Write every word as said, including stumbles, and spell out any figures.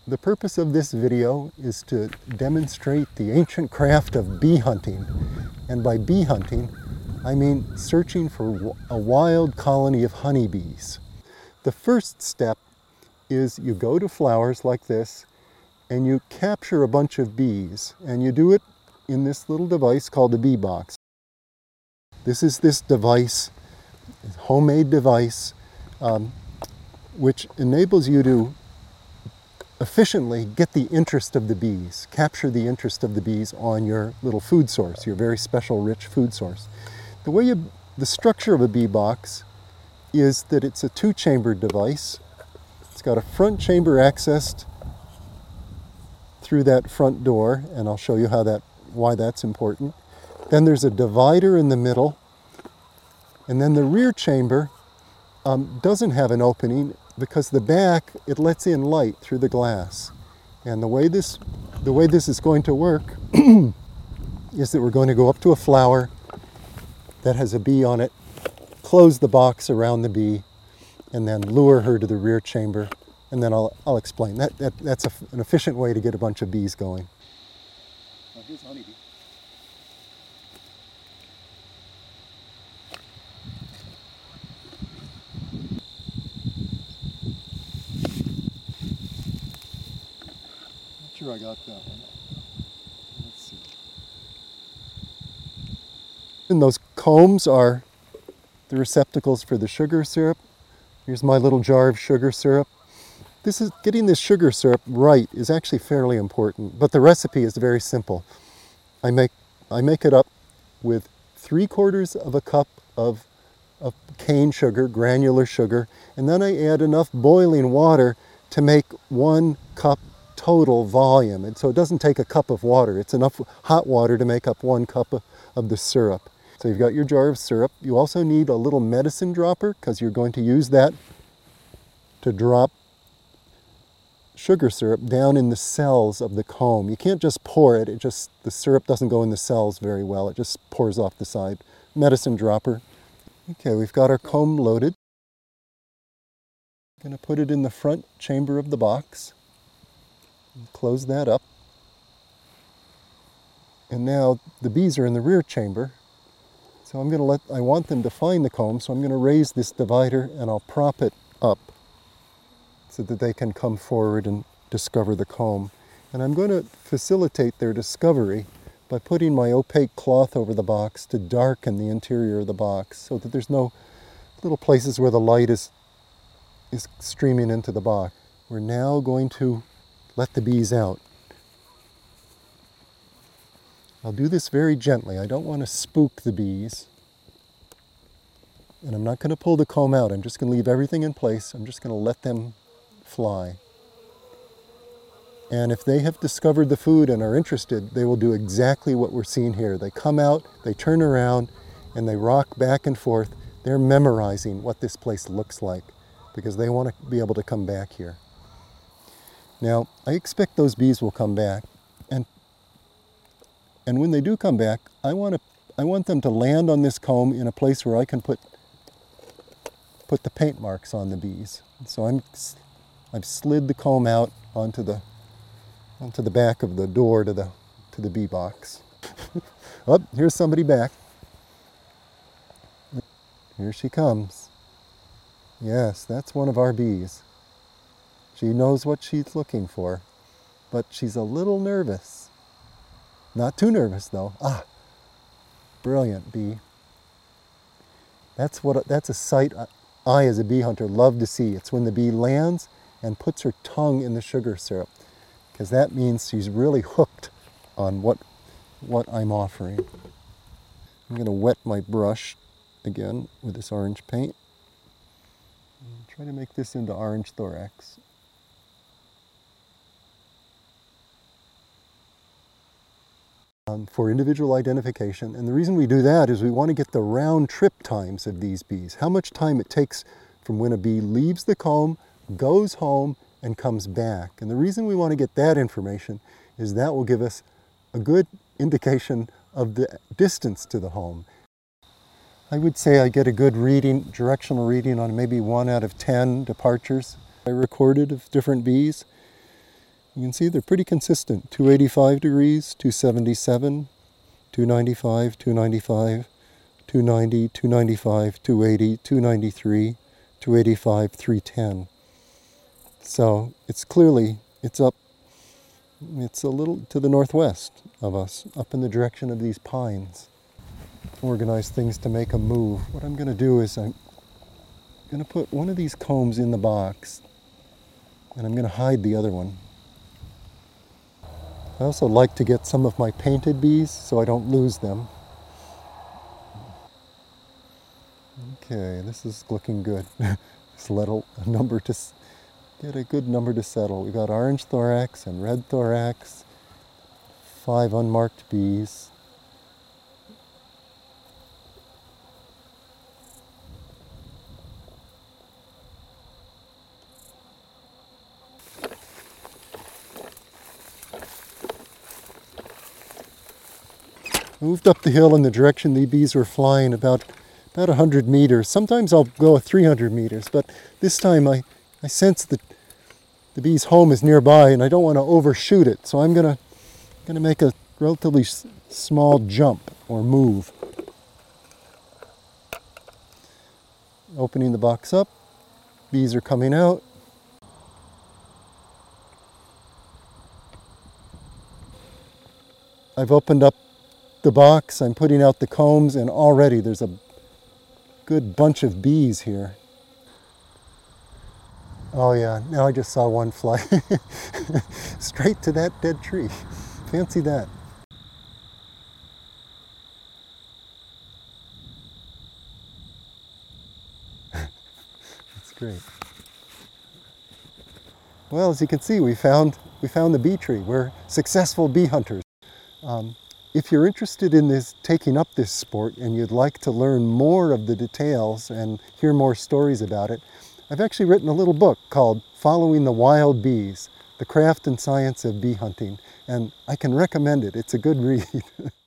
The purpose of this video is to demonstrate the ancient craft of bee hunting. And by bee hunting, I mean searching for a wild colony of honeybees. The first step is you go to flowers like this and you capture a bunch of bees, and you do it in this little device called a bee box. This is this device, homemade device, um, which enables you to efficiently get the interest of the bees, capture the interest of the bees on your little food source, your very special rich food source. The way you, the structure of a bee box is that it's a two-chambered device. It's got a front chamber accessed through that front door, and I'll show you how that, why that's important. Then there's a divider in the middle, and then the rear chamber um, doesn't have an opening because the back, it lets in light through the glass. And the way this, the way this is going to work is that we're going to go up to a flower that has a bee on it, close the box around the bee, and then lure her to the rear chamber. And then I'll, I'll explain. That, that, that's a, an efficient way to get a bunch of bees going. Now here's honeybee. Not sure I got that one. Let's see. And those combs are the receptacles for the sugar syrup. Here's my little jar of sugar syrup. This is, getting this sugar syrup right is actually fairly important, but the recipe is very simple. I make, I make it up with three quarters of a cup of, of cane sugar, granular sugar, and then I add enough boiling water to make one cup total volume. And so it doesn't take a cup of water. It's enough hot water to make up one cup of, of the syrup. So you've got your jar of syrup. You also need a little medicine dropper because you're going to use that to drop sugar syrup down in the cells of the comb. You can't just pour it. It just, the syrup doesn't go in the cells very well. It just pours off the side. Medicine dropper. Okay, we've got our comb loaded. I'm going to put it in the front chamber of the box. Close that up. And now the bees are in the rear chamber. So I'm going to let, I want them to find the comb, so I'm going to raise this divider and I'll prop it up so that they can come forward and discover the comb. And I'm going to facilitate their discovery by putting my opaque cloth over the box to darken the interior of the box so that there's no little places where the light is, is streaming into the box. We're now going to let the bees out. I'll do this very gently. I don't want to spook the bees. And I'm not going to pull the comb out. I'm just going to leave everything in place. I'm just going to let them fly. And if they have discovered the food and are interested, they will do exactly what we're seeing here. They come out, they turn around, and they rock back and forth. They're memorizing what this place looks like because they want to be able to come back here. Now, I expect those bees will come back, and and when they do come back, I want to I want them to land on this comb in a place where I can put put the paint marks on the bees. So I'm I've slid the comb out onto the onto the back of the door to the to the bee box. Oh, here's somebody back. Here she comes. Yes, that's one of our bees. She knows what she's looking for, but she's a little nervous. Not too nervous though. Ah, brilliant bee. That's what that's a sight I as a bee hunter love to see. It's when the bee lands and puts her tongue in the sugar syrup, because that means she's really hooked on what what I'm offering. I'm going to wet my brush again with this orange paint. And try to make this into orange thorax. Um, for individual identification. And the reason we do that is we want to get the round trip times of these bees. How much time it takes from when a bee leaves the comb, goes home, and comes back. And the reason we want to get that information is that will give us a good indication of the distance to the home. I would say I get a good reading, directional reading on maybe one out of ten departures I recorded of different bees. You can see they're pretty consistent. two eighty-five degrees, two seventy-seven, two ninety-five, two ninety-five, two ninety, two ninety-five, two eighty, two ninety-three, two eighty-five, three ten. So it's clearly, it's up, it's a little to the northwest of us, up in the direction of these pines. Organize things to make a move. What I'm going to do is I'm going to put one of these combs in the box, and I'm going to hide the other one. I also like to get some of my painted bees so I don't lose them. Okay, this is looking good. Just let a number to get a good number to settle. We got orange thorax and red thorax, five unmarked bees. Moved up the hill in the direction the bees were flying, about about one hundred meters. Sometimes I'll go three hundred meters, but this time I, I sense that the bee's home is nearby and I don't want to overshoot it, so I'm gonna gonna make a relatively s small jump or move. Opening the box up, bees are coming out. I've opened up the box, I'm putting out the combs, and already there's a good bunch of bees here. Oh yeah, now I just saw one fly straight to that dead tree. Fancy that. That's great. Well, as you can see, we found we found the bee tree. We're successful bee hunters. Um, If you're interested in this, taking up this sport, and you'd like to learn more of the details and hear more stories about it, I've actually written a little book called Following the Wild Bees, The Craft and Science of Bee Hunting, and I can recommend it. It's a good read.